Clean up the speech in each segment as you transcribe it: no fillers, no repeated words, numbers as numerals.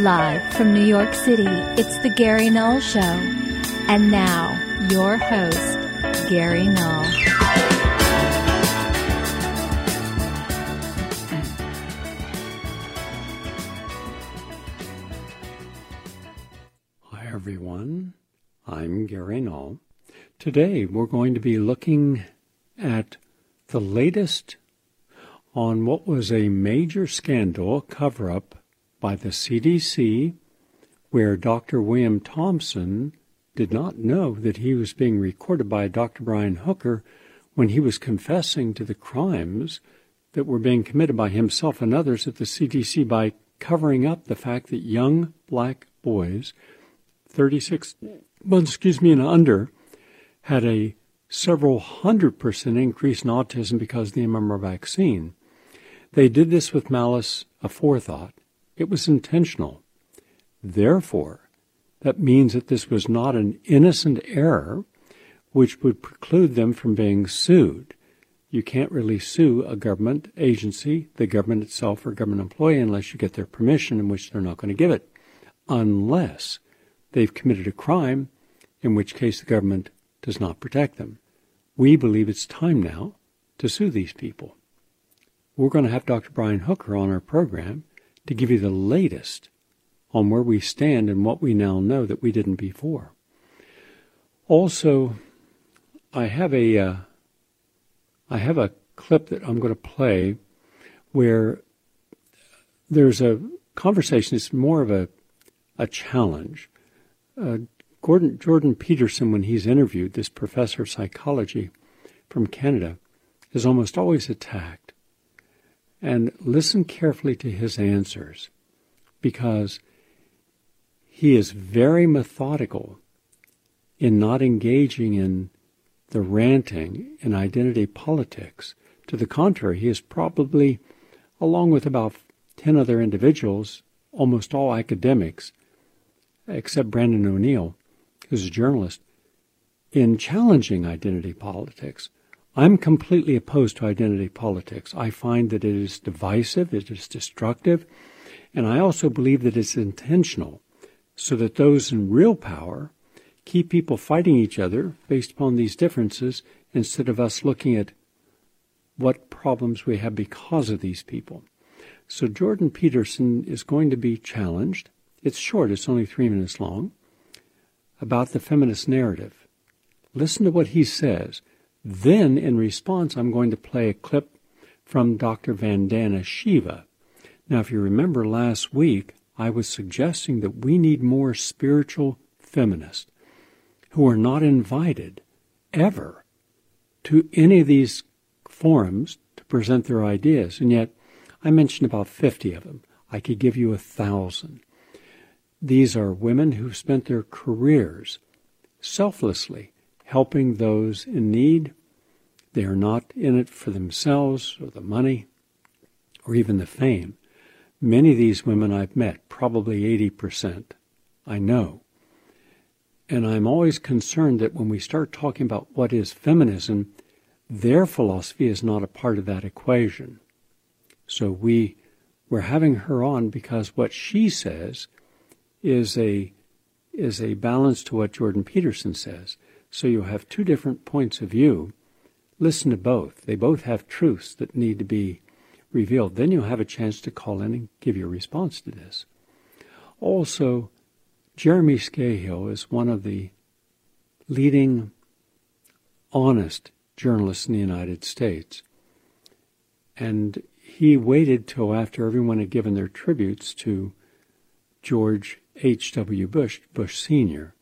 Live from New York City, it's the Gary Null Show. And now, your host, Gary Null. Hi, everyone. I'm Gary Null. Today, we're going to be looking at the latest on what was a major scandal cover-up by the CDC, where Dr. William Thompson did not know that he was being recorded by Dr. Brian Hooker when he was confessing to the crimes that were being committed by himself and others at the CDC by covering up the fact that young black boys, 36 months, and under, had a several 100% increase in autism because of the MMR vaccine. They did this with malice aforethought. It was intentional. Therefore, that means that this was not an innocent error which would preclude them from being sued. You can't really sue a government agency, the government itself, or a government employee unless you get their permission, in which they're not going to give it, unless they've committed a crime, in which case the government does not protect them. We believe it's time now to sue these people. We're going to have Dr. Brian Hooker on our program to give you the latest on where we stand and what we now know that we didn't before. Also, I have a clip that I'm going to play where there's a conversation. It's more of a challenge. Jordan Peterson, when he's interviewed, this professor of psychology from Canada, is almost always attacked. And listen carefully to his answers, because he is very methodical in not engaging in the ranting and identity politics. To the contrary, he is probably, along with about 10 other individuals, almost all academics, except Brandon O'Neill, who's a journalist, in challenging identity politics. I'm completely opposed to identity politics. I find that it is divisive, it is destructive, and I also believe that it's intentional, so that those in real power keep people fighting each other based upon these differences, instead of us looking at what problems we have because of these people. So Jordan Peterson is going to be challenged. It's short, it's only 3 minutes long, about the feminist narrative. Listen to what he says. Then, in response, I'm going to play a clip from Dr. Vandana Shiva. Now, if you remember last week, I was suggesting that we need more spiritual feminists who are not invited ever to any of these forums to present their ideas. And yet, I mentioned about 50 of them. I could give you 1,000. These are women who've spent their careers selflessly helping those in need. They are not in it for themselves or the money or even the fame. Many of these women I've met, probably 80%, I know. And I'm always concerned that when we start talking about what is feminism, their philosophy is not a part of that equation. So we're having her on because what she says is a balance to what Jordan Peterson says. So you have two different points of view. Listen to both. They both have truths that need to be revealed. Then you'll have a chance to call in and give your response to this. Also, Jeremy Scahill is one of the leading honest journalists in the United States. And he waited till after everyone had given their tributes to George H.W. Bush Sr.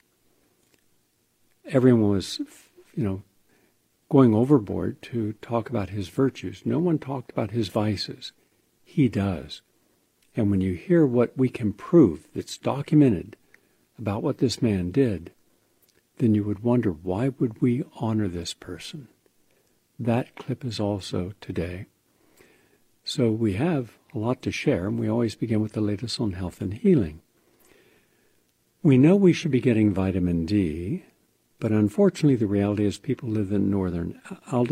Everyone was, going overboard to talk about his virtues. No one talked about his vices. He does. And when you hear what we can prove that's documented about what this man did, then you would wonder, why would we honor this person? That clip is also today. So we have a lot to share, and we always begin with the latest on health and healing. We know we should be getting vitamin D, but unfortunately the reality is people live in northern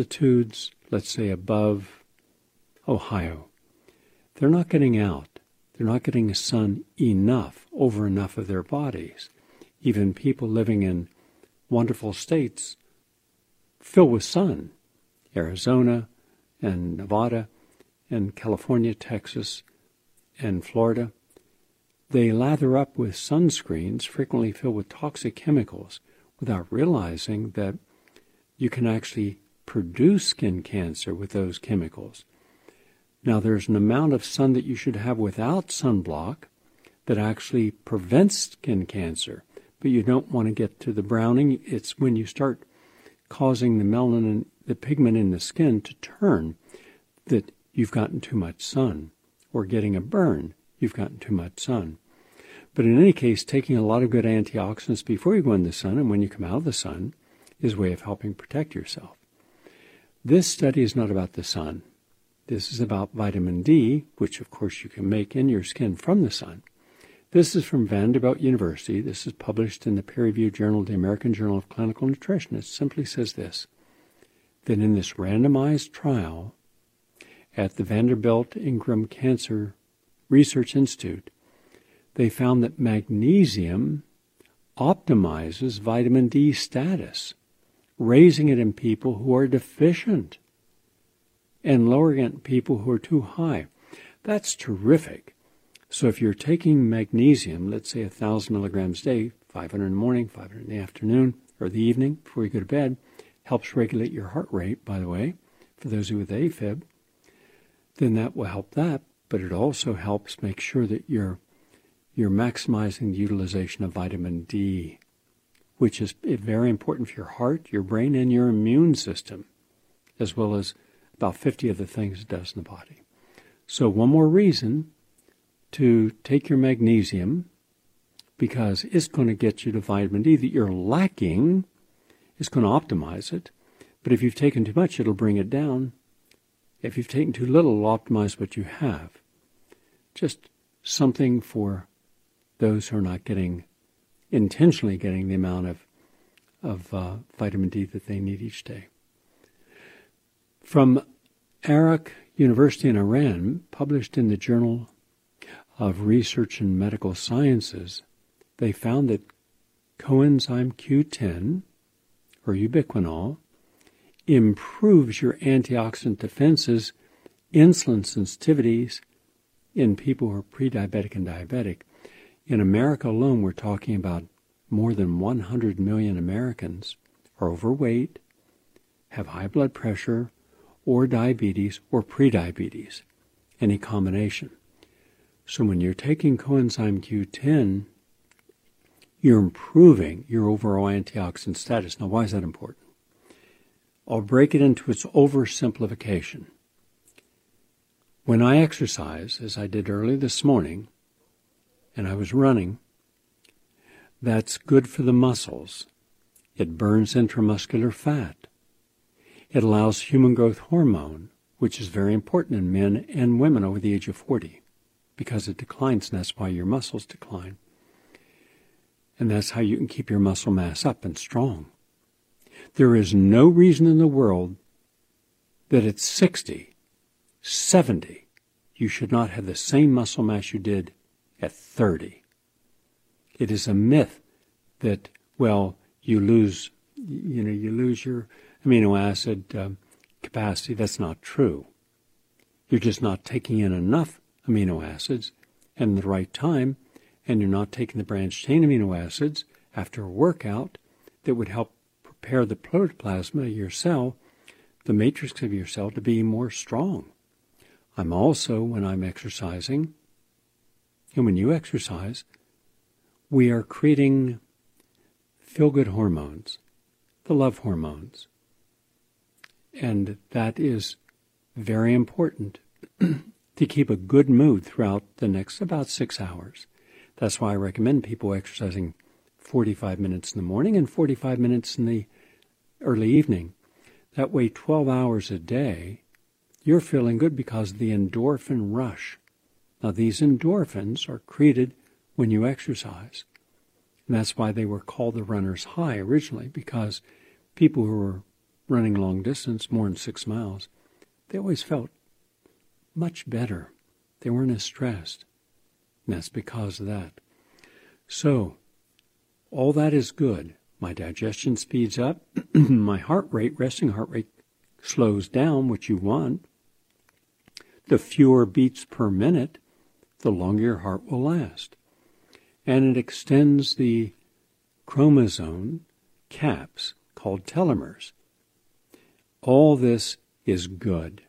altitudes, let's say above Ohio. They're not getting out. They're not getting sun enough over enough of their bodies. Even people living in wonderful states filled with sun, Arizona and Nevada and California, Texas, and Florida, they lather up with sunscreens frequently filled with toxic chemicals without realizing that you can actually produce skin cancer with those chemicals. Now, there's an amount of sun that you should have without sunblock that actually prevents skin cancer, but you don't want to get to the browning. It's when you start causing the melanin, the pigment in the skin to turn, that you've gotten too much sun, or getting a burn, you've gotten too much sun. But in any case, taking a lot of good antioxidants before you go in the sun and when you come out of the sun is a way of helping protect yourself. This study is not about the sun. This is about vitamin D, which of course you can make in your skin from the sun. This is from Vanderbilt University. This is published in the peer-reviewed journal, the American Journal of Clinical Nutrition. It simply says this, that in this randomized trial at the Vanderbilt Ingram Cancer Research Institute, they found that magnesium optimizes vitamin D status, raising it in people who are deficient and lowering it in people who are too high. That's terrific. So if you're taking magnesium, let's say 1,000 milligrams a day, 500 in the morning, 500 in the afternoon, or the evening before you go to bed, helps regulate your heart rate, by the way, for those with AFib, then that will help that, but it also helps make sure that you're maximizing the utilization of vitamin D, which is very important for your heart, your brain, and your immune system, as well as about 50 other things it does in the body. So one more reason to take your magnesium, because it's going to get you to vitamin D that you're lacking. It's going to optimize it. But if you've taken too much, it'll bring it down. If you've taken too little, it'll optimize what you have. Just something for those who are not intentionally getting the amount of vitamin D that they need each day. From Arak University in Iran, published in the Journal of Research in Medical Sciences, they found that coenzyme Q10, or ubiquinol, improves your antioxidant defenses, insulin sensitivities in people who are pre-diabetic and diabetic. In America alone, we're talking about more than 100 million Americans are overweight, have high blood pressure, or diabetes, or prediabetes, any combination. So when you're taking coenzyme Q10, you're improving your overall antioxidant status. Now, why is that important? I'll break it into its oversimplification. When I exercise, as I did early this morning, and I was running, that's good for the muscles. It burns intramuscular fat. It allows human growth hormone, which is very important in men and women over the age of 40, because it declines, and that's why your muscles decline. And that's how you can keep your muscle mass up and strong. There is no reason in the world that at 60, 70, you should not have the same muscle mass you did at 30. It is a myth that, well, you lose your amino acid capacity. That's not true. You're just not taking in enough amino acids and at the right time, and you're not taking the branched chain amino acids after a workout that would help prepare the protoplasma of your cell, the matrix of your cell, to be more strong. I'm also, when I'm exercising, and when you exercise, we are creating feel-good hormones, the love hormones. And that is very important to keep a good mood throughout the next about 6 hours. That's why I recommend people exercising 45 minutes in the morning and 45 minutes in the early evening. That way, 12 hours a day, you're feeling good because of the endorphin rush. Now, these endorphins are created when you exercise. And that's why they were called the runner's high originally, because people who were running long distance, more than 6 miles, they always felt much better. They weren't as stressed. And that's because of that. So, all that is good. My digestion speeds up. My heart rate, resting heart rate, slows down, which you want. The fewer beats per minute, the longer your heart will last. And it extends the chromosome caps called telomeres. All this is good.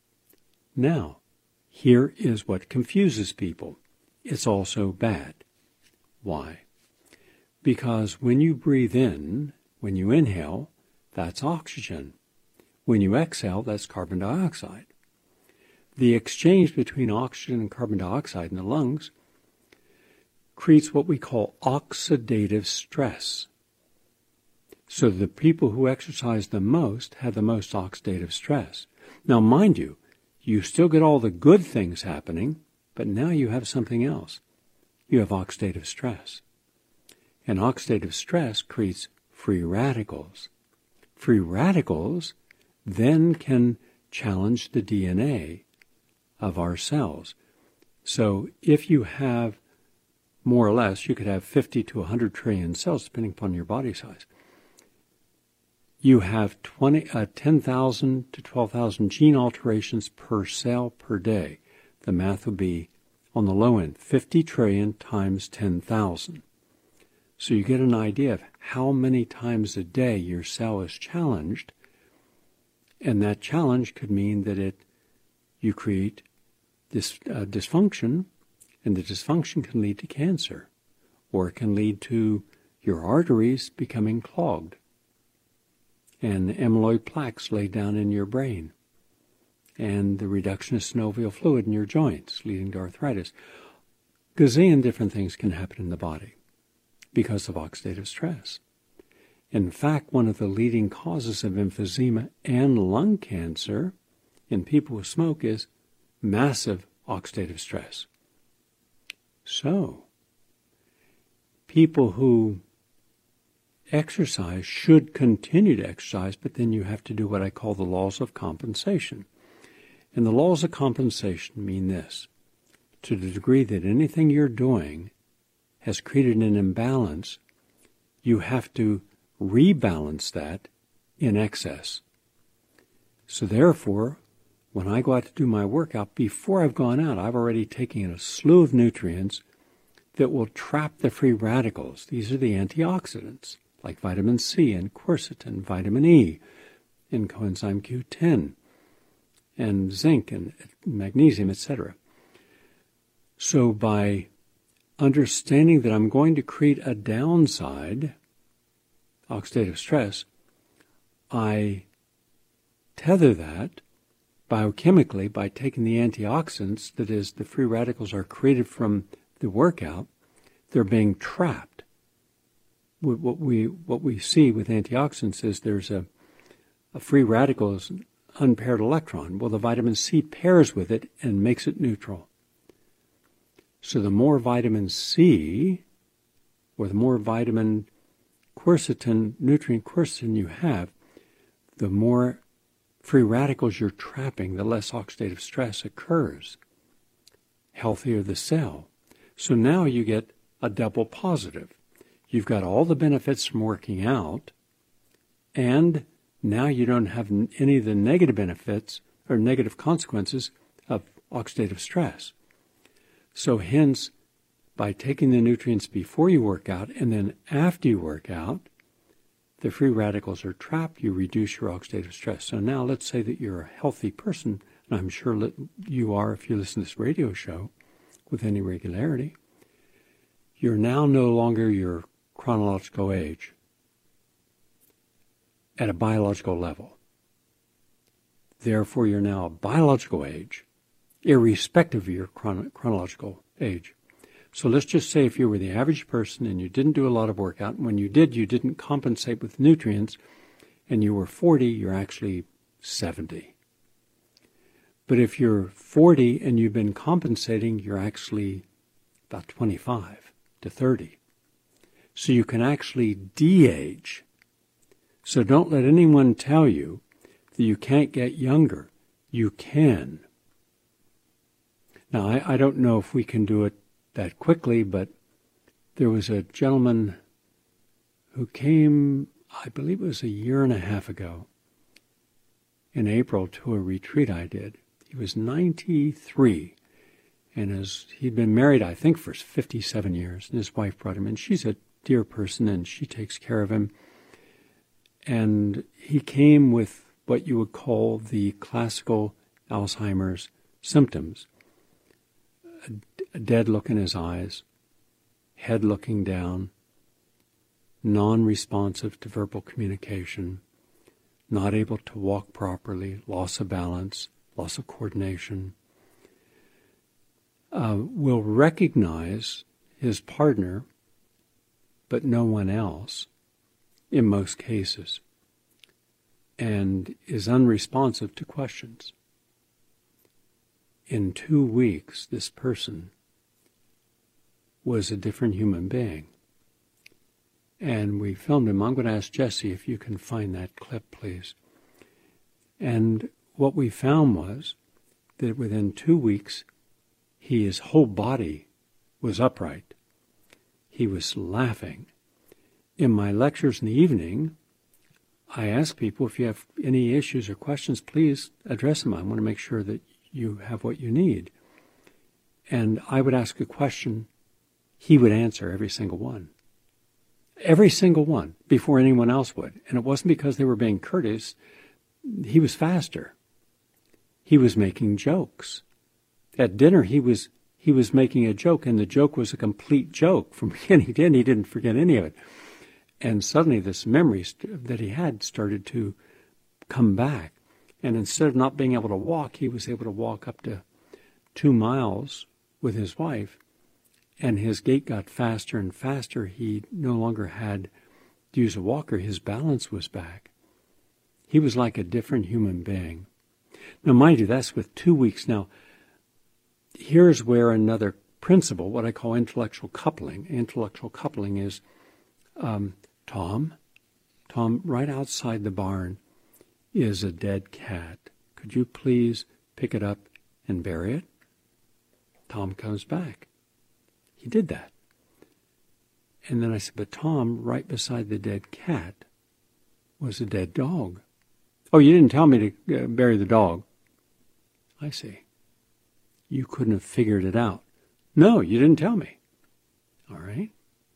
Now, here is what confuses people. It's also bad. Why? Because when you breathe in, when you inhale, that's oxygen. When you exhale, that's carbon dioxide. The exchange between oxygen and carbon dioxide in the lungs creates what we call oxidative stress. So the people who exercise the most have the most oxidative stress. Now, mind you, you still get all the good things happening, but now you have something else. You have oxidative stress. And oxidative stress creates free radicals. Free radicals then can challenge the DNA of our cells. So if you have more or less, you could have 50 to 100 trillion cells, depending upon your body size. You have 10,000 to 12,000 gene alterations per cell per day. The math would be, on the low end, 50 trillion times 10,000. So you get an idea of how many times a day your cell is challenged, and that challenge could mean that you create this dysfunction, and the dysfunction can lead to cancer, or it can lead to your arteries becoming clogged, and amyloid plaques laid down in your brain, and the reduction of synovial fluid in your joints, leading to arthritis. Gazillion different things can happen in the body because of oxidative stress. In fact, one of the leading causes of emphysema and lung cancer in people who smoke is massive oxidative stress. So, people who exercise should continue to exercise, but then you have to do what I call the laws of compensation. And the laws of compensation mean this: to the degree that anything you're doing has created an imbalance, you have to rebalance that in excess. So therefore, when I go out to do my workout, before I've gone out, I've already taken in a slew of nutrients that will trap the free radicals. These are the antioxidants, like vitamin C and quercetin, vitamin E, and coenzyme Q10, and zinc and magnesium, etc. So by understanding that I'm going to create a downside, oxidative stress, I tether that biochemically by taking the antioxidants, that is, the free radicals are created from the workout, they're being trapped. What we see with antioxidants is there's a free radical is an unpaired electron. Well, the vitamin C pairs with it and makes it neutral. So the more vitamin C, or the more vitamin quercetin, nutrient quercetin you have, the more free radicals you're trapping, the less oxidative stress occurs. Healthier the cell. So now you get a double positive. You've got all the benefits from working out, and now you don't have any of the negative benefits or negative consequences of oxidative stress. So hence, by taking the nutrients before you work out and then after you work out, the free radicals are trapped, you reduce your oxidative stress. So now let's say that you're a healthy person, and I'm sure that you are if you listen to this radio show with any regularity. You're now no longer your chronological age at a biological level. Therefore, you're now a biological age, irrespective of your chronological age. So let's just say if you were the average person and you didn't do a lot of workout, and when you did, you didn't compensate with nutrients, and you were 40, you're actually 70. But if you're 40 and you've been compensating, you're actually about 25 to 30. So you can actually de-age. So don't let anyone tell you that you can't get younger. You can. Now, I don't know if we can do it that quickly, but there was a gentleman who came, I believe it was a year and a half ago, in April, to a retreat I did. He was 93, and he'd been married, I think, for 57 years, and his wife brought him in. She's a dear person, and she takes care of him. And he came with what you would call the classical Alzheimer's symptoms. A dead look in his eyes, head looking down, non-responsive to verbal communication, not able to walk properly, loss of balance, loss of coordination. Will recognize his partner, but no one else in most cases, and is unresponsive to questions. In 2 weeks, this person was a different human being. And we filmed him. I'm going to ask Jesse if you can find that clip, please. And what we found was that within 2 weeks, his whole body was upright. He was laughing. In my lectures in the evening, I ask people, if you have any issues or questions, please address them. I want to make sure that you have what you need. And I would ask a question. He would answer every single one. Every single one, before anyone else would. And it wasn't because they were being courteous. He was faster. He was making jokes. At dinner, he was making a joke, and the joke was a complete joke from beginning to end. He didn't forget any of it. And suddenly this memory that he had started to come back. And instead of not being able to walk, he was able to walk up to 2 miles with his wife. And his gait got faster and faster. He no longer had to use a walker. His balance was back. He was like a different human being. Now, mind you, that's with 2 weeks. Now, here's where another principle, what I call intellectual coupling. Intellectual coupling is, Tom, right outside the barn is a dead cat. Could you please pick it up and bury it? Tom comes back. He did that. And then I said, but Tom, right beside the dead cat was a dead dog. Oh, you didn't tell me to bury the dog. I see. You couldn't have figured it out. No, you didn't tell me. All right.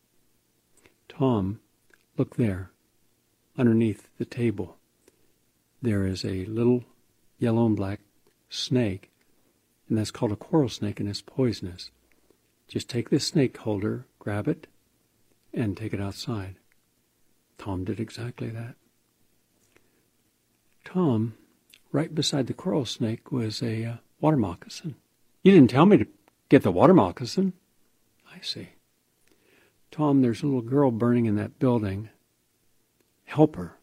Tom, look there, underneath the table. There is a little yellow and black snake, and that's called a coral snake, and it's poisonous. Just take this snake holder, grab it, and take it outside. Tom did exactly that. Tom, right beside the coral snake was a water moccasin. You didn't tell me to get the water moccasin. I see. Tom, there's a little girl burning in that building. Help her.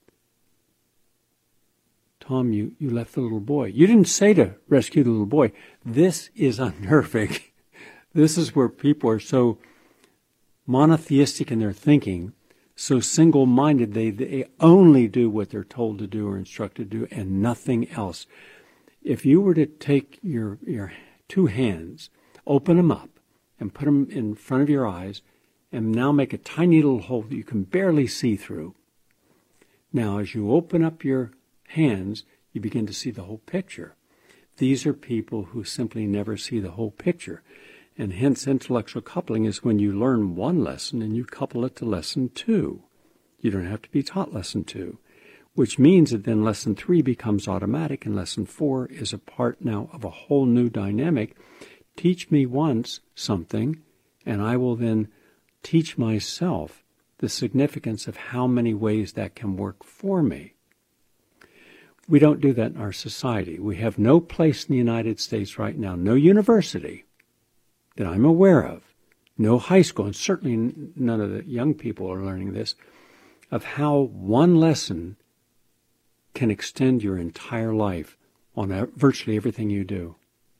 Tom, you left the little boy. You didn't say to rescue the little boy. This is unnerving. This is where people are so monotheistic in their thinking, so single-minded, they only do what they're told to do or instructed to do and nothing else. If you were to take your 2 hands, open them up, and put them in front of your eyes, and now make a tiny little hole that you can barely see through. Now, as you open up your hands, you begin to see the whole picture. These are people who simply never see the whole picture. And hence, intellectual coupling is when you learn one lesson and you couple it to lesson 2. You don't have to be taught lesson 2, which means that then lesson 3 becomes automatic and lesson 4 is a part now of a whole new dynamic. Teach me once something, and I will then teach myself the significance of how many ways that can work for me. We don't do that in our society. We have no place in the United States right now, no university that I'm aware of, no high school, and certainly none of the young people are learning this, of how one lesson can extend your entire life on virtually everything you do.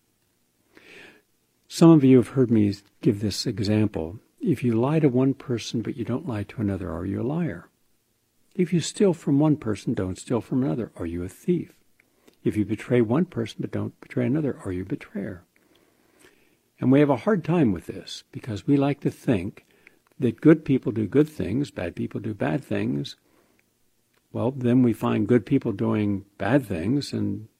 Some of you have heard me give this example. If you lie to one person but you don't lie to another, are you a liar? If you steal from one person, don't steal from another, are you a thief? If you betray one person but don't betray another, are you a betrayer? And we have a hard time with this because we like to think that good people do good things, bad people do bad things. Well, then we find good people doing bad things, and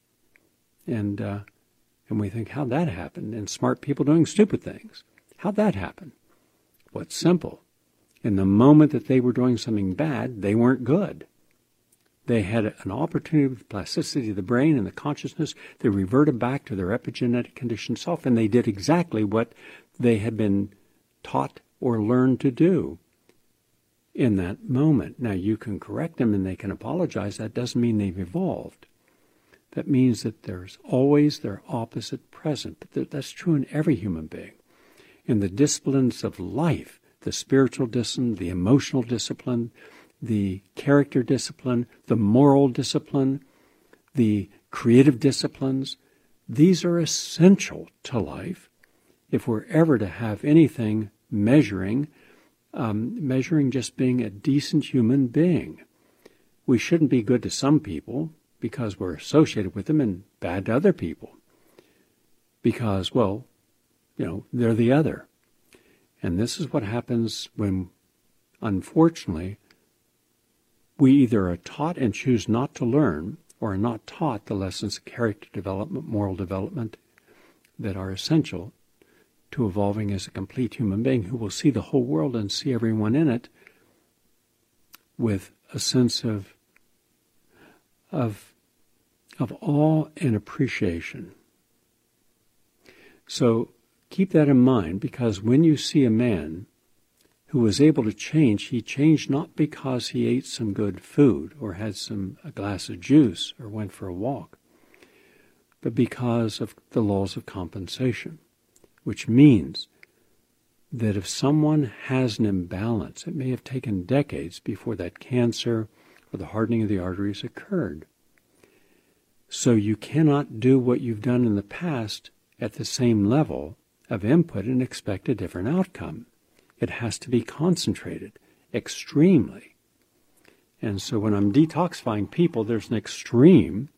we think, how'd that happen? And smart people doing stupid things. How'd that happen? Well, it's simple. In the moment that they were doing something bad, they weren't good. They had an opportunity with plasticity of the brain and the consciousness. They reverted back to their epigenetic conditioned self, and they did exactly what they had been taught or learned to do in that moment. Now, you can correct them and they can apologize. That doesn't mean they've evolved. That means that there's always their opposite present. But that's true in every human being. In the disciplines of life, the spiritual discipline, the emotional discipline, the character discipline, the moral discipline, the creative disciplines, these are essential to life if we're ever to have anything measuring just being a decent human being. We shouldn't be good to some people because we're associated with them and bad to other people because, well, they're the other. And this is what happens when, unfortunately, we either are taught and choose not to learn or are not taught the lessons of character development, moral development that are essential to evolving as a complete human being who will see the whole world and see everyone in it with a sense of awe and appreciation. So keep that in mind, because when you see a man who was able to change, he changed not because he ate some good food or had a glass of juice or went for a walk, but because of the laws of compensation, which means that if someone has an imbalance, it may have taken decades before that cancer or the hardening of the arteries occurred. So you cannot do what you've done in the past at the same level of input and expect a different outcome. It has to be concentrated extremely. And so when I'm detoxifying people, there's an extreme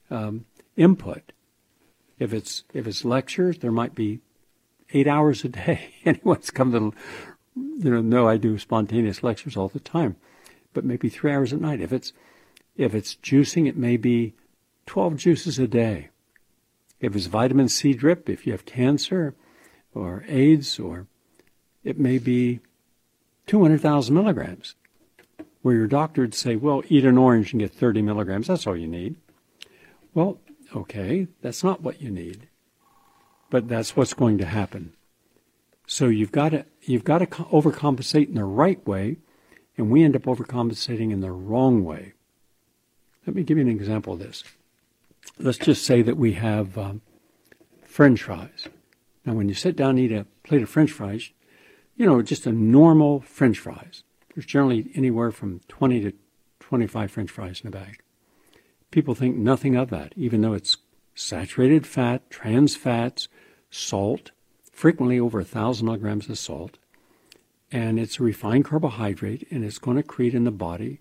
input. If it's lectures, there might be 8 hours a day. Anyone's come to know I do spontaneous lectures all the time, but maybe 3 hours at night. If it's juicing, it may be 12 juices a day. If it's vitamin C drip, if you have cancer or AIDS, or it may be 200,000 milligrams, where your doctor would say, well, eat an orange and get 30 milligrams. That's all you need. Well, okay, that's not what you need, but that's what's going to happen. So you've got to overcompensate in the right way, and we end up overcompensating in the wrong way. Let me give you an example of this. Let's just say that we have French fries. Now, when you sit down and eat a plate of French fries, just a normal French fries. There's generally anywhere from 20 to 25 French fries in a bag. People think nothing of that, even though it's saturated fat, trans fats, salt, frequently over 1,000 milligrams of salt, and it's a refined carbohydrate, and it's going to create in the body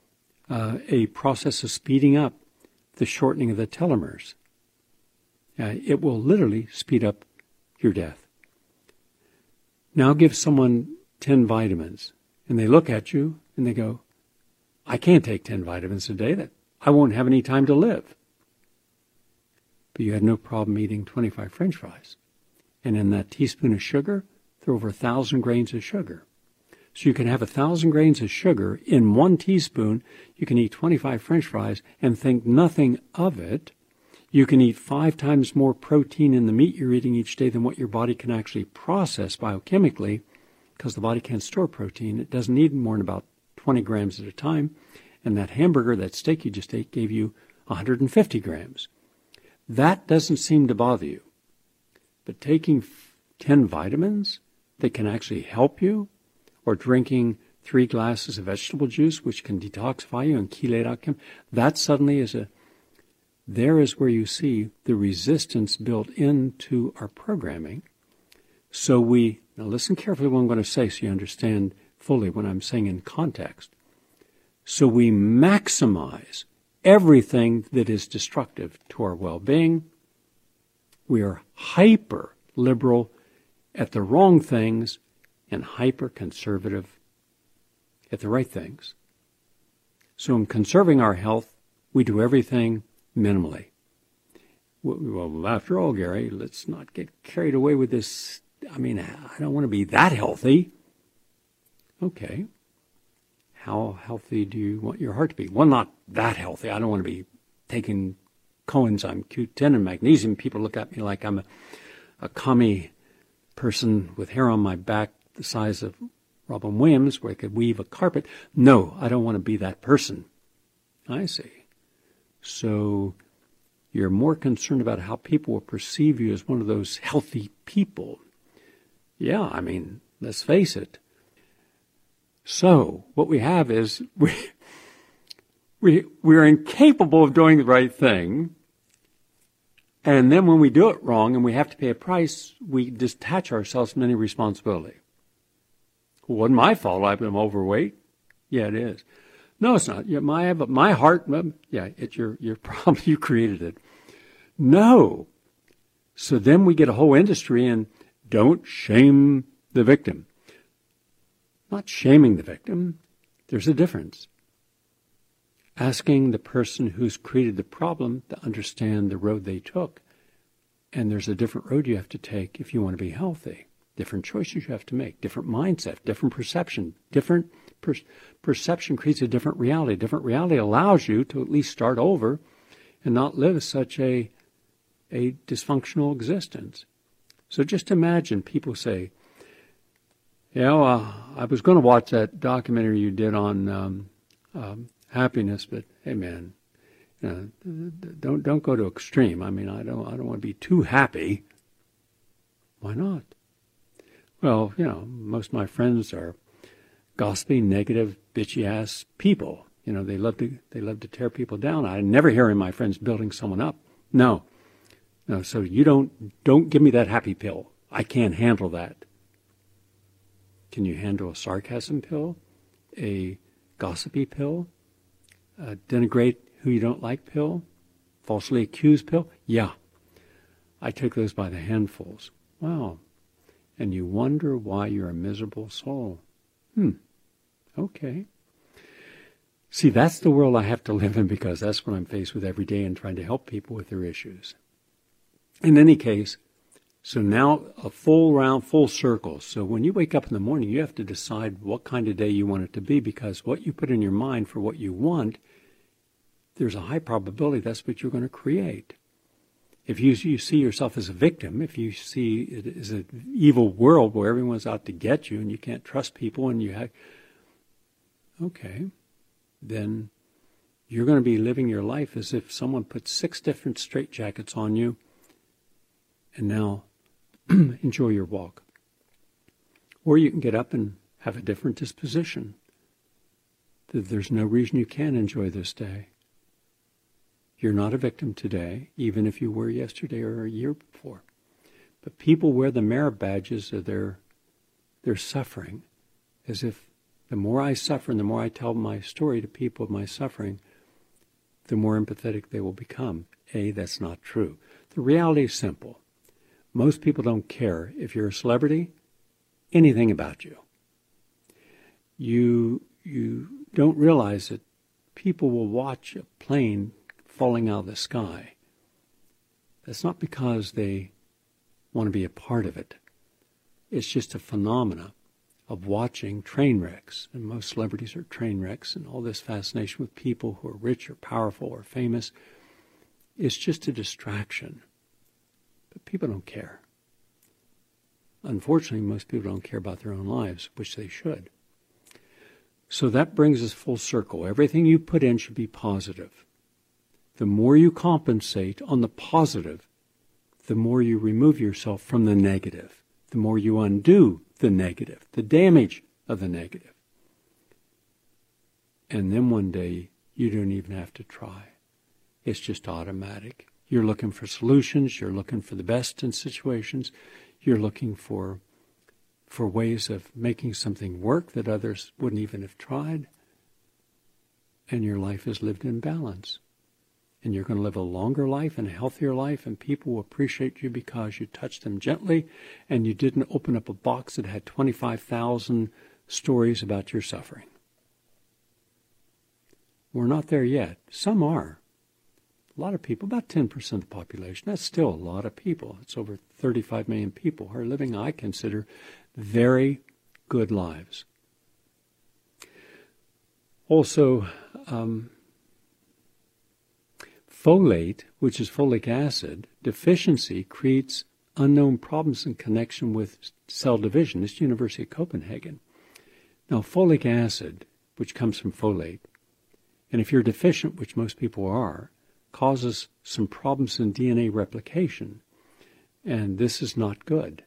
a process of speeding up the shortening of the telomeres. It will literally speed up your death. Now give someone 10 vitamins, and they look at you and they go, I can't take 10 vitamins a day. That I won't have any time to live. But you had no problem eating 25 French fries. And in that teaspoon of sugar, there are over 1,000 grains of sugar. So you can have 1,000 grains of sugar in one teaspoon. You can eat 25 French fries and think nothing of it. You can eat 5 times more protein in the meat you're eating each day than what your body can actually process biochemically, because the body can't store protein. It doesn't need more than about 20 grams at a time. And that hamburger, that steak you just ate, gave you 150 grams. That doesn't seem to bother you. But taking 10 vitamins that can actually help you, or drinking 3 glasses of vegetable juice, which can detoxify you and chelate out, that suddenly there is where you see the resistance built into our programming. So now listen carefully what I'm going to say so you understand fully what I'm saying in context. So we maximize everything that is destructive to our well-being. We are hyper-liberal at the wrong things and hyper-conservative at the right things. So in conserving our health, we do everything minimally. Well, after all, Gary, let's not get carried away with this. I mean, I don't want to be that healthy. Okay. How healthy do you want your heart to be? Well, not that healthy. I don't want to be taking coenzyme Q10 and magnesium. People look at me like I'm a commie person with hair on my back the size of Robin Williams, where I could weave a carpet. No, I don't want to be that person. I see. So you're more concerned about how people will perceive you as one of those healthy people. Yeah, I mean, let's face it. So what we have is we're incapable of doing the right thing. And then when we do it wrong and we have to pay a price, we detach ourselves from any responsibility. It wasn't my fault I'm overweight. Yeah, it is. No, it's not. Yeah, my heart, yeah, it's your problem. You created it. No. So then we get a whole industry and don't shame the victim. Not shaming the victim. There's a difference. Asking the person who's created the problem to understand the road they took. And there's a different road you have to take if you want to be healthy. Different choices you have to make. Different mindset. Different perception. Different perception creates a different reality. Different reality allows you to at least start over and not live such a dysfunctional existence. So just imagine people say, I was going to watch that documentary you did on happiness, but hey, man, don't go to extreme. I mean, I don't want to be too happy. Why not? Well, most of my friends are gossipy, negative, bitchy ass people. They love to tear people down. I never hear my friends building someone up. No. So you don't give me that happy pill. I can't handle that. Can you handle a sarcasm pill? A gossipy pill? A denigrate who you don't like pill? Falsely accused pill? Yeah. I take those by the handfuls. Wow. And you wonder why you're a miserable soul. Okay. See, that's the world I have to live in because that's what I'm faced with every day in trying to help people with their issues. In any case, so now a full circle. So when you wake up in the morning, you have to decide what kind of day you want it to be because what you put in your mind for what you want, there's a high probability that's what you're going to create. If you see yourself as a victim, if you see it as an evil world where everyone's out to get you and you can't trust people and then you're going to be living your life as if someone put 6 different straitjackets on you and now enjoy your walk. Or you can get up and have a different disposition. There's no reason you can't enjoy this day. You're not a victim today, even if you were yesterday or a year before. But people wear the merit badges of their suffering, as if the more I suffer and the more I tell my story to people of my suffering, the more empathetic they will become. That's not true. The reality is simple. Most people don't care if you're a celebrity, anything about you. You don't realize that people will watch a plane falling out of the sky. That's not because they want to be a part of it. It's just a phenomena of watching train wrecks. And most celebrities are train wrecks, and all this fascination with people who are rich or powerful or famous. It's just a distraction. But people don't care. Unfortunately, most people don't care about their own lives, which they should. So that brings us full circle. Everything you put in should be positive. The more you compensate on the positive, the more you remove yourself from the negative. The more you undo the negative, the damage of the negative. And then one day, you don't even have to try. It's just automatic. You're looking for solutions. You're looking for the best in situations. You're looking for ways of making something work that others wouldn't even have tried. And your life is lived in balance. and you're going to live a longer life and a healthier life, and people will appreciate you because you touched them gently and you didn't open up a box that had 25,000 stories about your suffering. We're not there yet. Some are. A lot of people, about 10% of the population, that's still a lot of people. It's over 35 million people who are living, I consider, very good lives. Also, folate, which is folic acid, deficiency creates unknown problems in connection with cell division. It's University of Copenhagen. Now, folic acid, which comes from folate, and if you're deficient, which most people are, causes some problems in DNA replication, and this is not good.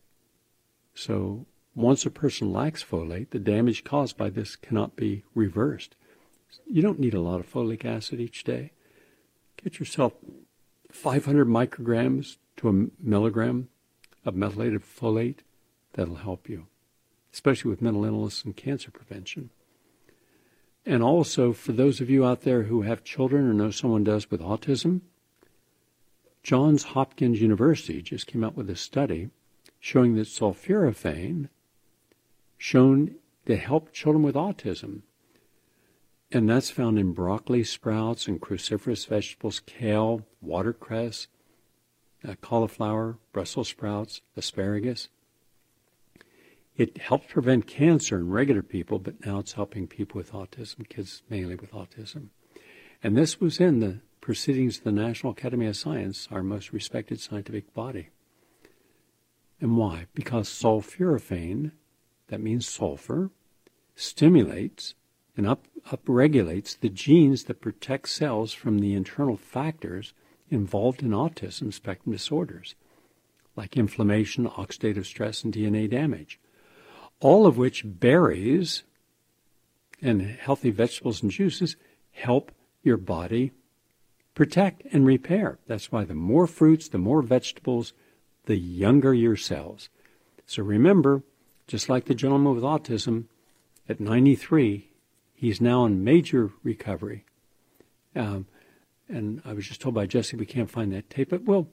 So once a person lacks folate, the damage caused by this cannot be reversed. You don't need a lot of folic acid each day. Get yourself 500 micrograms to a milligram of methylated folate. That'll help you, especially with mental illness and cancer prevention. And also, for those of you out there who have children or know someone does with autism, Johns Hopkins University just came out with a study showing that sulforaphane shown to help children with autism. And that's found in broccoli sprouts and cruciferous vegetables, kale, watercress, cauliflower, Brussels sprouts, asparagus. It helps prevent cancer in regular people, but now it's helping people with autism, kids mainly with autism. And this was in the Proceedings of the National Academy of Science, our most respected scientific body. And why? Because sulforaphane, that means sulfur, stimulates and upregulates the genes that protect cells from the internal factors involved in autism spectrum disorders, like inflammation, oxidative stress, and DNA damage. All of which berries and healthy vegetables and juices help your body protect and repair. That's why the more fruits, the more vegetables, the younger your cells. So remember, just like the gentleman with autism, at 93, he's now in major recovery. And I was just told by Jesse we can't find that tape, but we'll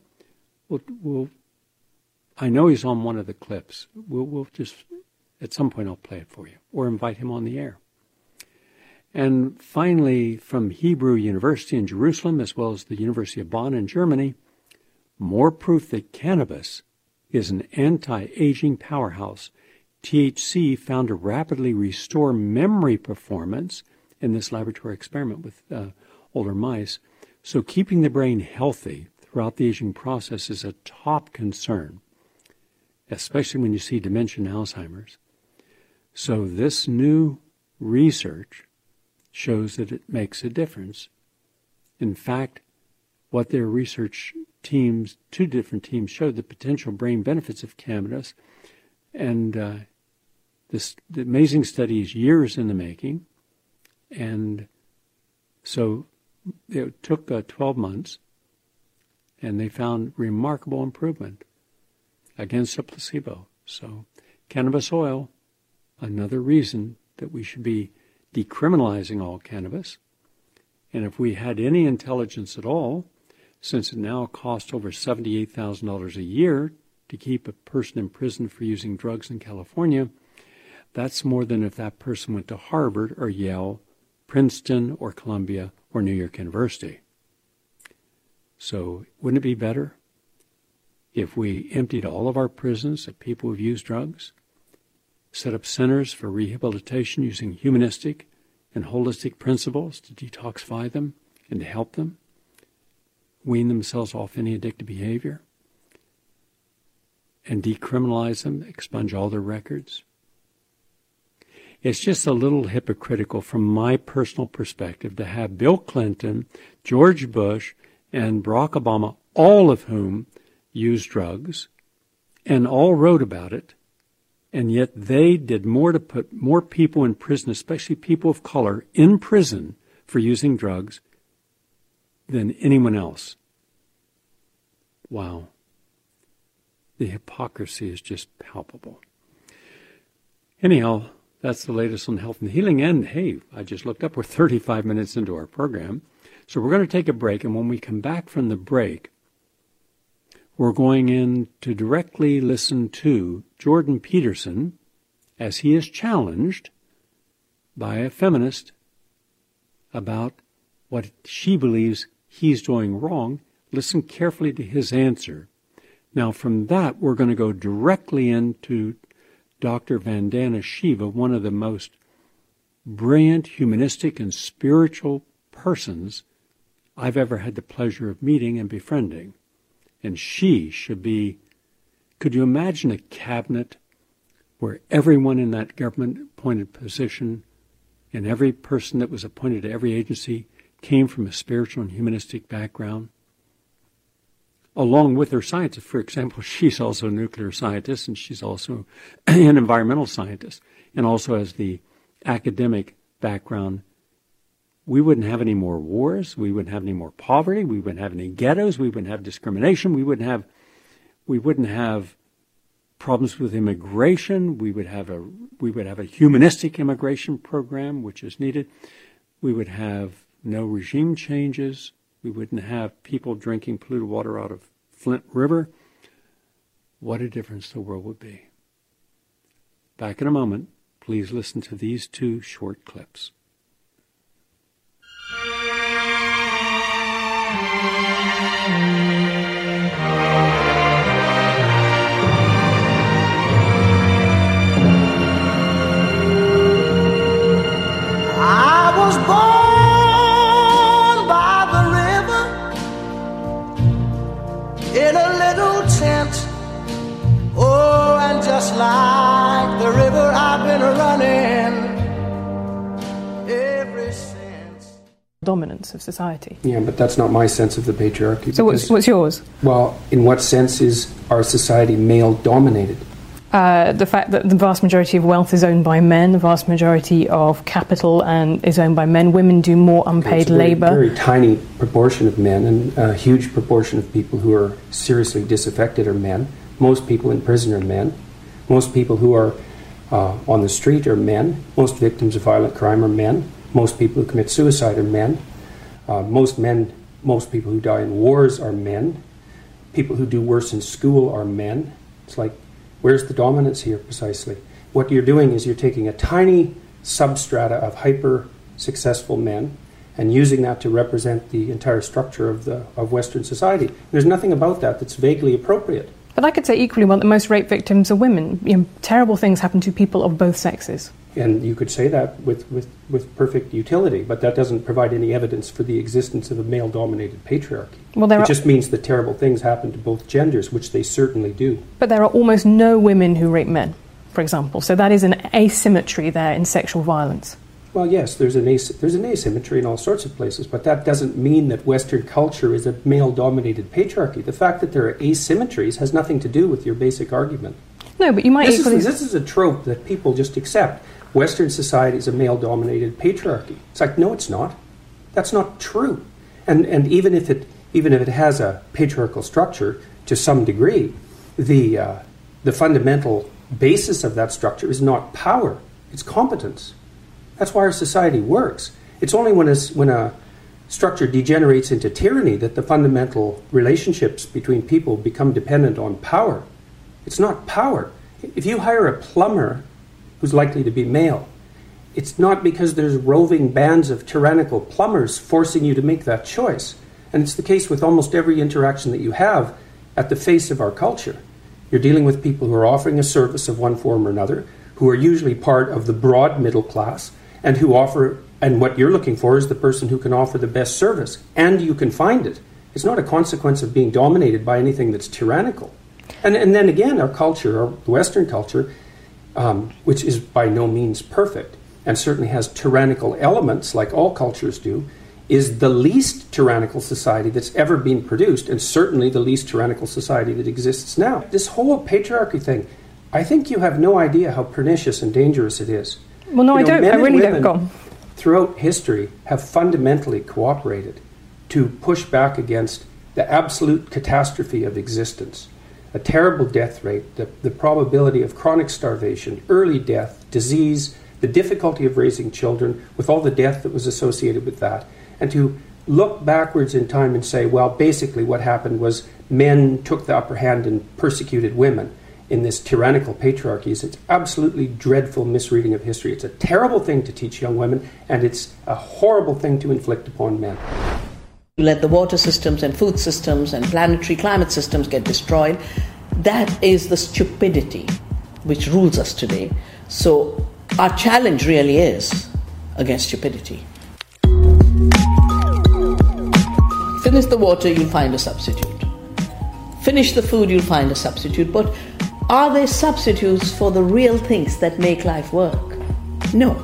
I know he's on one of the clips. We'll just, at some point I'll play it for you, or invite him on the air. And finally, from Hebrew University in Jerusalem, as well as the University of Bonn in Germany, more proof that cannabis is an anti-aging powerhouse. THC found to rapidly restore memory performance in this laboratory experiment with older mice. So keeping the brain healthy throughout the aging process is a top concern, especially when you see dementia and Alzheimer's. So this new research shows that it makes a difference. In fact, what their research teams, two different teams, showed the potential brain benefits of cannabis. And the amazing study is years in the making. And so it took 12 months, and they found remarkable improvement against a placebo. So cannabis oil, another reason that we should be decriminalizing all cannabis. And if we had any intelligence at all, since it now costs over $78,000 a year to keep a person in prison for using drugs in California, that's more than if that person went to Harvard or Yale, Princeton or Columbia or New York University. So wouldn't it be better if we emptied all of our prisons of people who've used drugs, set up centers for rehabilitation using humanistic and holistic principles to detoxify them and to help them wean themselves off any addictive behavior, and decriminalize them, expunge all their records? It's just a little hypocritical from my personal perspective to have Bill Clinton, George Bush, and Barack Obama, all of whom used drugs and all wrote about it, and yet they did more to put more people in prison, especially people of color, in prison for using drugs than anyone else. Wow. The hypocrisy is just palpable. Anyhow, that's the latest on health and healing. And hey, I just looked up, we're 35 minutes into our program. So we're going to take a break, and when we come back from the break, we're going in to directly listen to Jordan Peterson as he is challenged by a feminist about what she believes he's doing wrong. Listen carefully to his answer. Now, from that, we're going to go directly into Dr. Vandana Shiva, one of the most brilliant, humanistic, and spiritual persons I've ever had the pleasure of meeting and befriending. And she should be, could you imagine a cabinet where everyone in that government-appointed position and every person that was appointed to every agency came from a spiritual and humanistic background? Along with her scientists. For example, she's also a nuclear scientist, and she's also an environmental scientist, and also has the academic background. We wouldn't have any more wars. We wouldn't have any more poverty. We wouldn't have any ghettos. We wouldn't have discrimination. We wouldn't have problems with immigration. We would have a humanistic immigration program, which is needed. We would have no regime changes. We wouldn't have people drinking polluted water out of Flint River. What a difference the world would be. Back in a moment. Please listen to these two short clips. I was born by the river in a little tent. Oh, and just like the river, I've been running ever since. Dominance of society. Yeah, but that's not my sense of the patriarchy. So what's yours? Well, in what sense is our society male-dominated? The fact that the vast majority of wealth is owned by men, the vast majority of capital is owned by men. Women do more unpaid labour. A very tiny proportion of men, and a huge proportion of people who are seriously disaffected are men. Most people in prison are men. Most people who are on the street are men. Most victims of violent crime are men. Most people who commit suicide are men. Most people who die in wars are men. People who do worse in school are men. It's like, where's the dominance here precisely? What you're doing is you're taking a tiny substrata of hyper-successful men and using that to represent the entire structure of Western society. There's nothing about that that's vaguely appropriate. But I could say equally well that most rape victims are women. Terrible things happen to people of both sexes. And you could say that with perfect utility, but that doesn't provide any evidence for the existence of a male-dominated patriarchy. It just means that terrible things happen to both genders, which they certainly do. But there are almost no women who rape men, for example. So that is an asymmetry there in sexual violence. Well, yes, there's an asymmetry in all sorts of places, but that doesn't mean that Western culture is a male-dominated patriarchy. The fact that there are asymmetries has nothing to do with your basic argument. No, but you might This is a trope that people just accept. Western society is a male-dominated patriarchy. It's like, no, it's not. That's not true. And even if it has a patriarchal structure to some degree, the fundamental basis of that structure is not power; it's competence. That's why our society works. It's only when a structure degenerates into tyranny that the fundamental relationships between people become dependent on power. It's not power. If you hire a plumber who's likely to be male, it's not because there's roving bands of tyrannical plumbers forcing you to make that choice. And it's the case with almost every interaction that you have at the face of our culture. You're dealing with people who are offering a service of one form or another, who are usually part of the broad middle class, and what you're looking for is the person who can offer the best service, and you can find it. It's not a consequence of being dominated by anything that's tyrannical. And then again, our culture, our Western culture, which is by no means perfect, and certainly has tyrannical elements, like all cultures do, is the least tyrannical society that's ever been produced, and certainly the least tyrannical society that exists now. This whole patriarchy thing, I think you have no idea how pernicious and dangerous it is. Well, no, I don't. I really don't. Go on. Throughout history have fundamentally cooperated to push back against the absolute catastrophe of existence. A terrible death rate, the probability of chronic starvation, early death, disease, the difficulty of raising children with all the death that was associated with that, and to look backwards in time and say, well, basically what happened was men took the upper hand and persecuted women in this tyrannical patriarchy is an absolutely dreadful misreading of history. It's a terrible thing to teach young women, and it's a horrible thing to inflict upon men. You let the water systems and food systems and planetary climate systems get destroyed. That is the stupidity which rules us today. So our challenge really is against stupidity. Finish the water, you'll find a substitute. Finish the food, you'll find a substitute. But are there substitutes for the real things that make life work? No.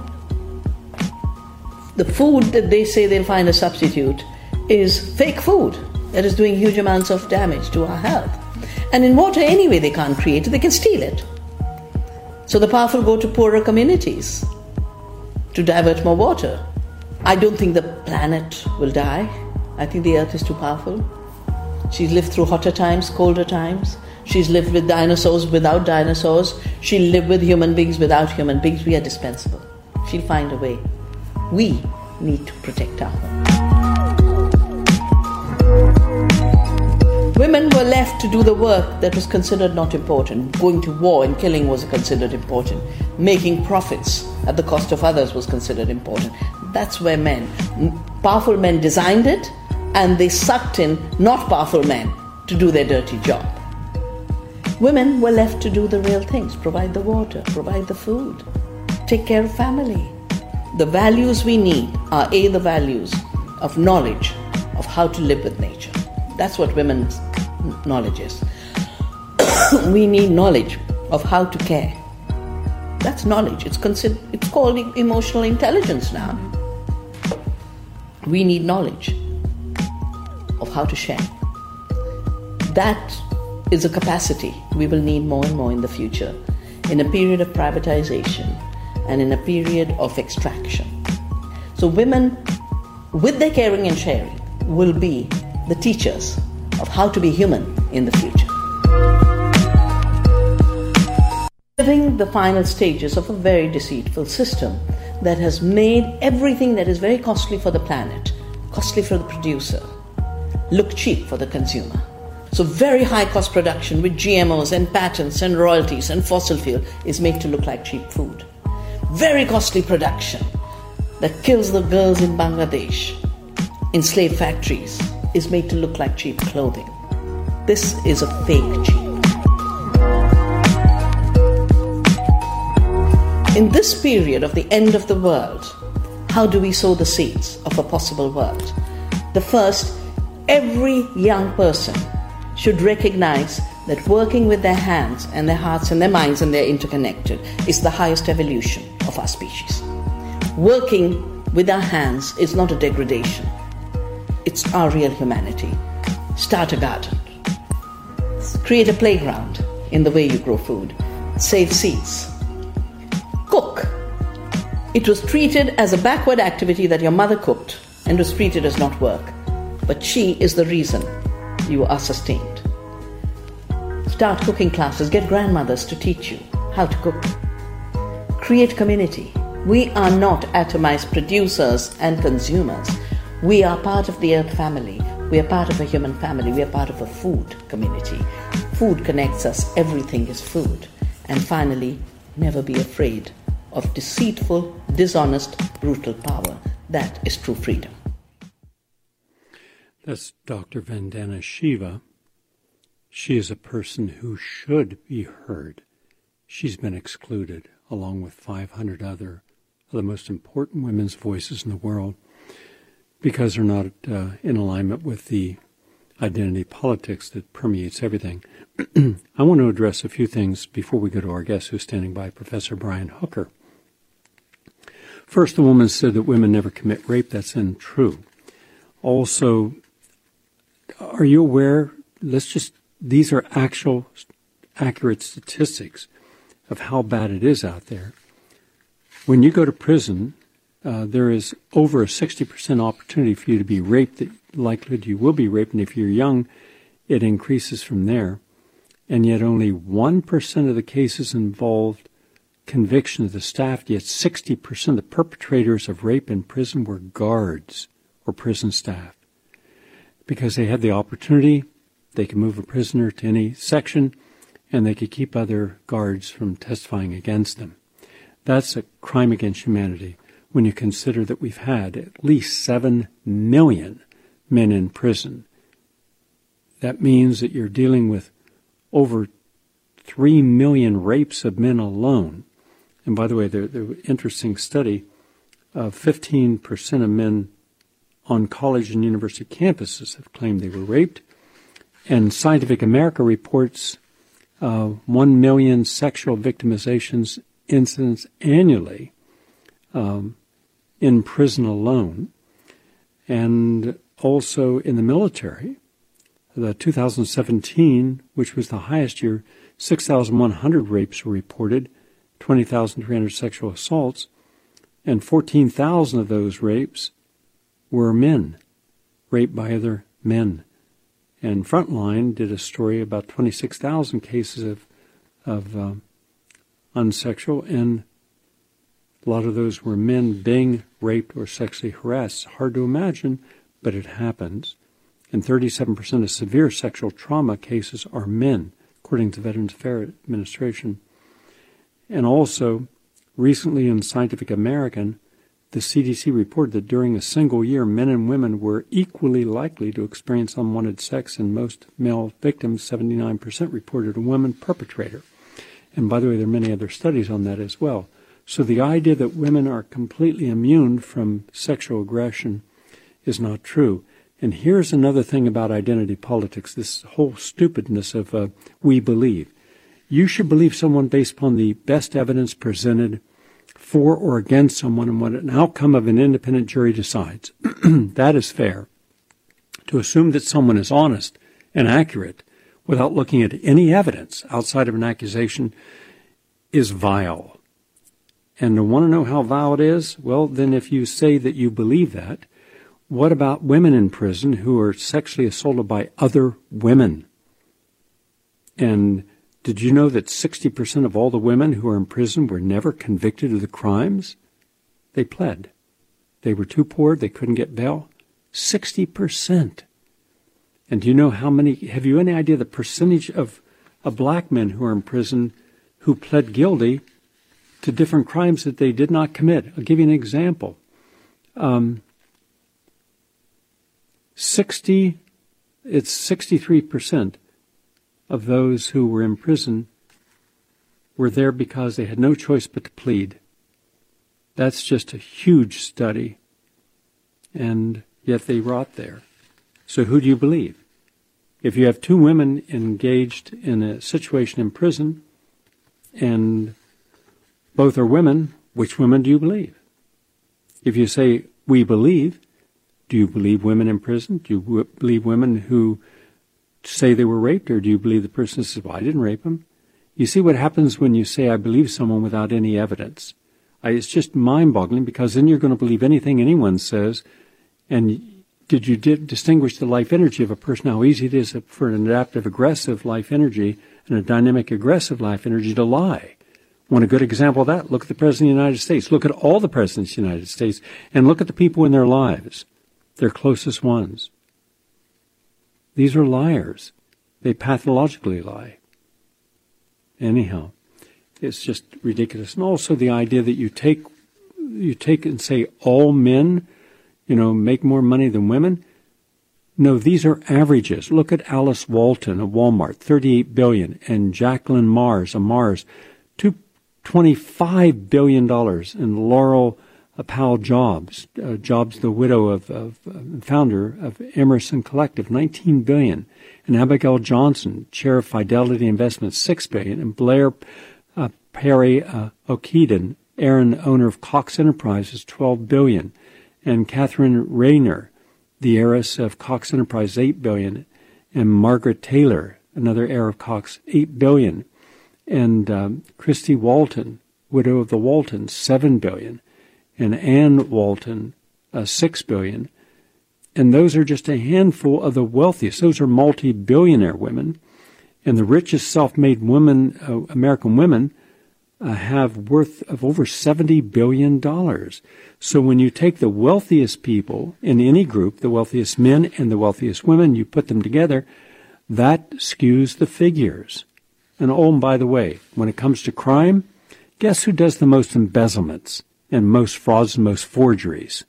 The food that they say they'll find a substitute is fake food that is doing huge amounts of damage to our health. And in water anyway they can't create it, they can steal it. So the powerful go to poorer communities to divert more water. I don't think the planet will die. I think the earth is too powerful. She's lived through hotter times, colder times. She's lived with dinosaurs without dinosaurs. She'll live with human beings without human beings. We are dispensable. She'll find a way. We need to protect our home. Women were left to do the work that was considered not important. Going to war and killing was considered important. Making profits at the cost of others was considered important. That's where powerful men designed it, and they sucked in not powerful men to do their dirty job. Women were left to do the real things, provide the water, provide the food, take care of family. The values we need are the values of knowledge of how to live with nature. That's what women's knowledge is. We need knowledge of how to care. That's knowledge. It's called emotional intelligence now. We need knowledge of how to share. That is a capacity we will need more and more in the future, in a period of privatization and in a period of extraction. So women, with their caring and sharing, will be the teachers of how to be human in the future. Living the final stages of a very deceitful system that has made everything that is very costly for the planet, costly for the producer, look cheap for the consumer. So very high cost production with GMOs and patents and royalties and fossil fuel is made to look like cheap food. Very costly production that kills the girls in Bangladesh in slave factories is made to look like cheap clothing. This is a fake cheap. In this period of the end of the world, how do we sow the seeds of a possible world? The first, every young person should recognize that working with their hands and their hearts and their minds, and they're interconnected, is the highest evolution of our species. Working with our hands is not a degradation. It's our real humanity. Start a garden. Create a playground in the way you grow food. Save seeds. Cook. It was treated as a backward activity that your mother cooked and was treated as not work. But she is the reason you are sustained. Start cooking classes. Get grandmothers to teach you how to cook. Create community. We are not atomized producers and consumers. We are part of the earth family. We are part of a human family. We are part of a food community. Food connects us. Everything is food. And finally, never be afraid of deceitful, dishonest, brutal power. That is true freedom. That's Dr. Vandana Shiva. She is a person who should be heard. She's been excluded, along with 500 other of the most important women's voices in the world, because they're not in alignment with the identity politics that permeates everything. I want to address a few things before we go to our guest who's standing by, Professor Brian Hooker. First, the woman said that women never commit rape. That's untrue. Also, are you aware, these are actual accurate statistics of how bad it is out there. When you go to prison, there is over a 60% opportunity for you to be raped. The likelihood you will be raped, and if you're young, it increases from there. And yet only 1% of the cases involved conviction of the staff, yet 60% of the perpetrators of rape in prison were guards or prison staff. Because they had the opportunity, they could move a prisoner to any section, and they could keep other guards from testifying against them. That's a crime against humanity when you consider that we've had at least 7 million men in prison. That means that you're dealing with over 3 million rapes of men alone. And by the way, the interesting study of 15% of men on college and university campuses have claimed they were raped. And Scientific America reports 1 million sexual victimizations incidents annually in prison alone. And also in the military, the 2017, which was the highest year, 6,100 rapes were reported, 20,300 sexual assaults, and 14,000 of those rapes were men, raped by other men. And Frontline did a story about 26,000 cases of unsexual, and a lot of those were men being raped or sexually harassed. Hard to imagine, but it happens. And 37% of severe sexual trauma cases are men, according to Veterans Affairs Administration. And also, recently in Scientific American, the CDC reported that during a single year, men and women were equally likely to experience unwanted sex, and most male victims, 79%, reported a woman perpetrator. And by the way, there are many other studies on that as well. So the idea that women are completely immune from sexual aggression is not true. And here's another thing about identity politics, this whole stupidness of we believe. You should believe someone based upon the best evidence presented for or against someone and what an outcome of an independent jury decides. That is fair. To assume that someone is honest and accurate without looking at any evidence outside of an accusation is vile. And to want to know how vile it is, well, then if you say that you believe that, what about women in prison who are sexually assaulted by other women? And did you know that 60% of all the women who are in prison were never convicted of the crimes? They pled. They were too poor, they couldn't get bail. 60%. And do you know how many, have you any idea the percentage of black men who are in prison who pled guilty to different crimes that they did not commit? I'll give you an example. 63% of those who were in prison were there because they had no choice but to plead. That's just a huge study, and yet they rot there. So who do you believe? If you have two women engaged in a situation in prison, and both are women, which women do you believe? If you say, we believe, do you believe women in prison? Do you believe women who say they were raped, or do you believe the person says, well, I didn't rape them? You see what happens when you say, I believe someone without any evidence. It's just mind-boggling, because then you're going to believe anything anyone says. And did you distinguish the life energy of a person, how easy it is for an adaptive aggressive life energy and a dynamic aggressive life energy to lie? Want a good example of that? Look at the President of the United States. Look at all the presidents of the United States, and look at the people in their lives, their closest ones. These are liars. They pathologically lie. Anyhow, it's just ridiculous. And also the idea that you take and say all men, make more money than women. No, these are averages. Look at Alice Walton of Walmart, $38 billion, and Jacqueline Mars of Mars, $25 billion, and Laurel Powell Jobs, the widow of founder of Emerson Collective, $19 billion, and Abigail Johnson, chair of Fidelity Investments, $6 billion, and Blair Perry O'Keefe, Aaron, owner of Cox Enterprises, $12 billion, and Catherine Rayner, the heiress of Cox Enterprises, $8 billion, and Margaret Taylor, another heir of Cox, $8 billion, and Christy Walton, widow of the Waltons, $7 billion, and Ann Walton, $6 billion. And those are just a handful of the wealthiest. Those are multi-billionaire women. And the richest self-made women, American women, have worth of over $70 billion. So when you take the wealthiest people in any group, the wealthiest men and the wealthiest women, you put them together, that skews the figures. And oh, and by the way, when it comes to crime, guess who does the most embezzlements and most frauds and most forgeries?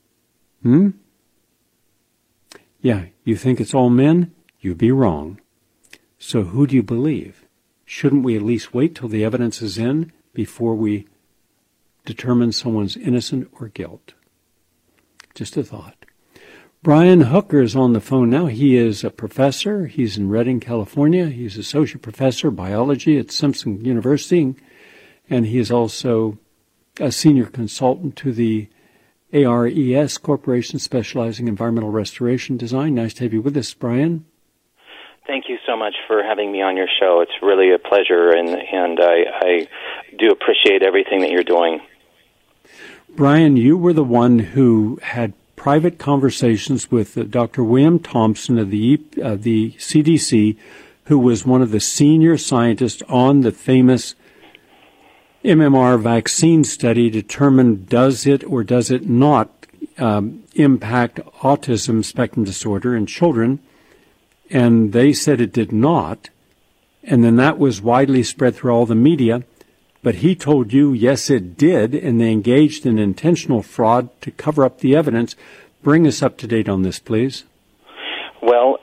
Yeah, you think it's all men? You'd be wrong. So who do you believe? Shouldn't we at least wait till the evidence is in before we determine someone's innocent or guilt? Just a thought. Brian Hooker is on the phone now. He is a professor. He's in Redding, California. He's associate professor of biology at Simpson University, and he is also a senior consultant to the ARES Corporation, specializing in environmental restoration design. Nice to have you with us, Brian. Thank you so much for having me on your show. It's really a pleasure, and I do appreciate everything that you're doing. Brian, you were the one who had private conversations with Dr. William Thompson of the CDC, who was one of the senior scientists on the famous MMR vaccine study, determined does it or does it not impact autism spectrum disorder in children. And they said it did not. And then that was widely spread through all the media. But he told you, yes, it did, and they engaged in intentional fraud to cover up the evidence. Bring us up to date on this, please. Well,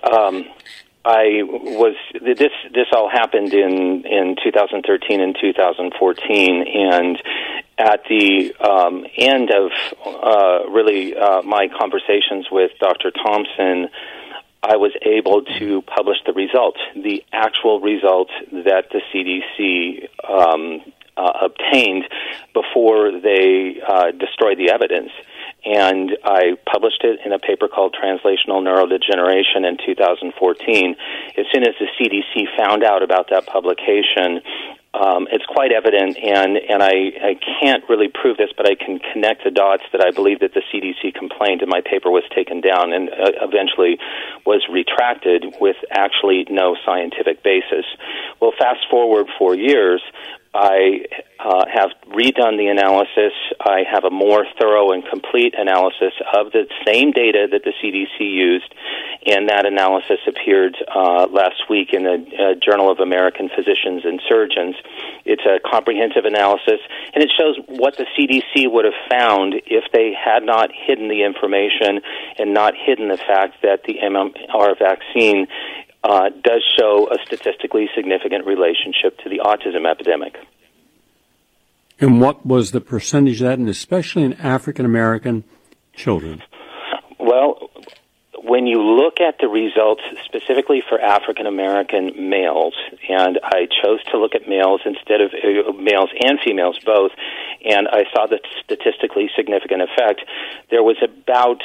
this all happened in 2013 and 2014, and at the end of my conversations with Dr. Thompson, I was able to publish the result, the actual result that the CDC obtained before they destroyed the evidence. And I published it in a paper called Translational Neurodegeneration in 2014. As soon as the CDC found out about that publication, it's quite evident, and I can't really prove this, but I can connect the dots that I believe that the CDC complained and my paper was taken down and eventually was retracted with actually no scientific basis. Well, fast forward 4 years, I have redone the analysis. I have a more thorough and complete analysis of the same data that the CDC used, and that analysis appeared last week in the Journal of American Physicians and Surgeons. It's a comprehensive analysis, and it shows what the CDC would have found if they had not hidden the information and not hidden the fact that the MMR vaccine does show a statistically significant relationship to the autism epidemic. And what was the percentage of that, and especially in African-American children? Well, when you look at the results specifically for African-American males, and I chose to look at males instead of males and females both, and I saw the statistically significant effect, there was about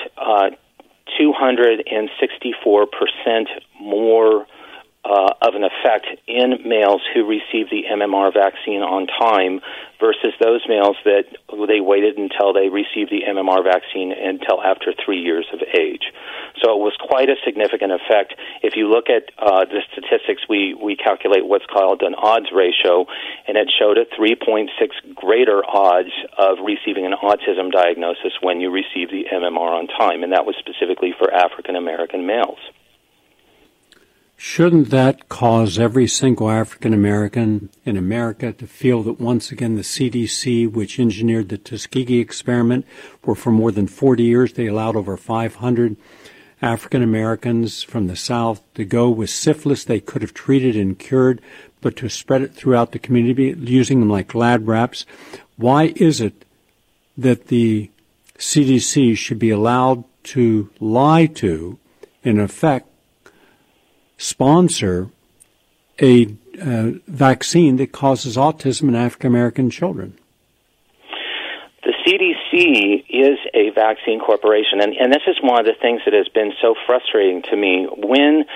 264% more of an effect in males who received the MMR vaccine on time versus those males that they waited until they received the MMR vaccine until after 3 years of age. So it was quite a significant effect. If you look at the statistics, we calculate what's called an odds ratio, and it showed a 3.6 greater odds of receiving an autism diagnosis when you receive the MMR on time, and that was specifically for African American males. Shouldn't that cause every single African American in America to feel that once again the CDC, which engineered the Tuskegee experiment, where for more than 40 years they allowed over 500 African Americans from the South to go with syphilis they could have treated and cured, but to spread it throughout the community using them like lab rats? Why is it that the CDC should be allowed to lie to, in effect, sponsor a vaccine that causes autism in African-American children? The CDC is a vaccine corporation, and this is one of the things that has been so frustrating to me. When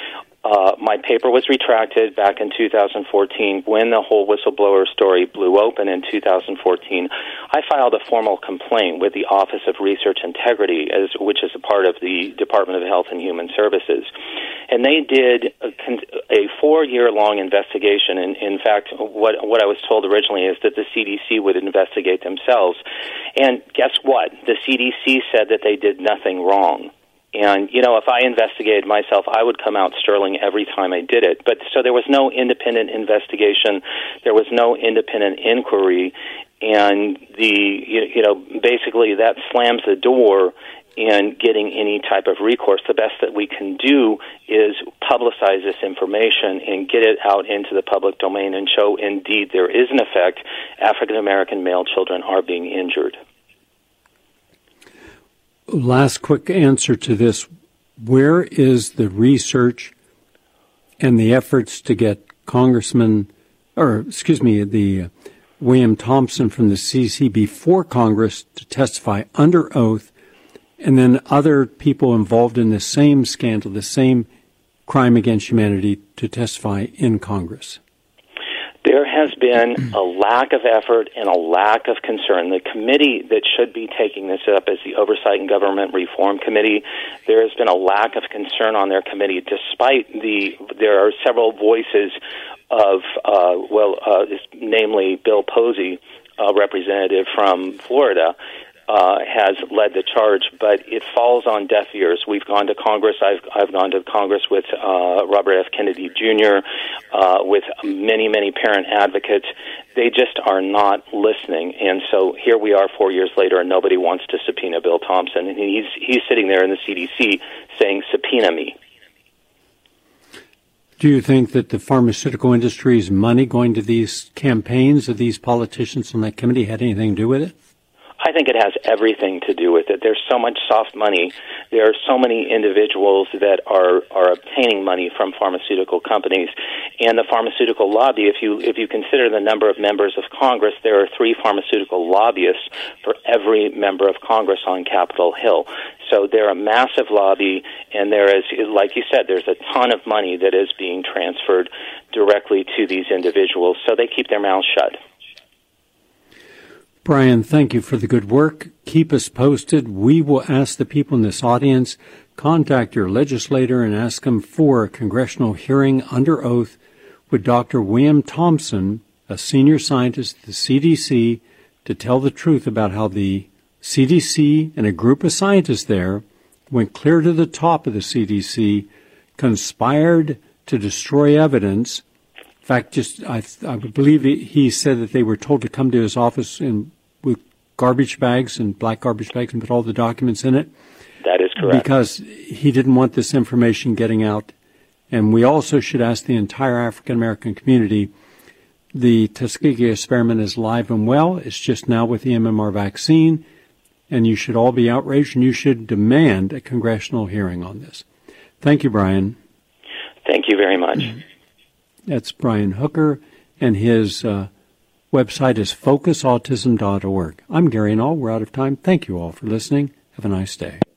My paper was retracted back in 2014 when the whole whistleblower story blew open in 2014. I filed a formal complaint with the Office of Research Integrity, which is a part of the Department of Health and Human Services. And they did a 4-year-long investigation. And in fact, what I was told originally is that the CDC would investigate themselves. And guess what? The CDC said that they did nothing wrong. And, if I investigated myself, I would come out sterling every time I did it. But so there was no independent investigation. There was no independent inquiry. And basically that slams the door in getting any type of recourse. The best that we can do is publicize this information and get it out into the public domain and show indeed there is an effect. African American male children are being injured. Last quick answer to this. Where is the research and the efforts to get the William Thompson from the CDC before Congress to testify under oath, and then other people involved in the same scandal, the same crime against humanity, to testify in Congress? There has been a lack of effort and a lack of concern. The committee that should be taking this up is the Oversight and Government Reform Committee. There has been a lack of concern on their committee, despite there are several voices of, namely Bill Posey, a representative from Florida, has led the charge, but it falls on deaf ears. We've gone to Congress. I've gone to Congress with Robert F. Kennedy Jr., with many, many parent advocates. They just are not listening. And so here we are 4 years later, and nobody wants to subpoena Bill Thompson. And he's sitting there in the CDC saying, subpoena me. Do you think that the pharmaceutical industry's money going to these campaigns of these politicians on that committee had anything to do with it? I think it has everything to do with it. There's so much soft money. There are so many individuals that are obtaining money from pharmaceutical companies. And the pharmaceutical lobby, if you consider the number of members of Congress, there are 3 pharmaceutical lobbyists for every member of Congress on Capitol Hill. So they're a massive lobby, and there is, like you said, there's a ton of money that is being transferred directly to these individuals. So they keep their mouths shut. Brian, thank you for the good work. Keep us posted. We will ask the people in this audience, contact your legislator and ask them for a congressional hearing under oath with Dr. William Thompson, a senior scientist at the CDC, to tell the truth about how the CDC and a group of scientists there went clear to the top of the CDC, conspired to destroy evidence. In fact, I believe he said that they were told to come to his office with garbage bags and black garbage bags and put all the documents in it. That is correct. Because he didn't want this information getting out. And we also should ask the entire African-American community, the Tuskegee experiment is alive and well. It's just now with the MMR vaccine. And you should all be outraged, and you should demand a congressional hearing on this. Thank you, Brian. Thank you very much. That's Brian Hooker, and his website is focusautism.org. I'm Gary Null. We're out of time. Thank you all for listening. Have a nice day.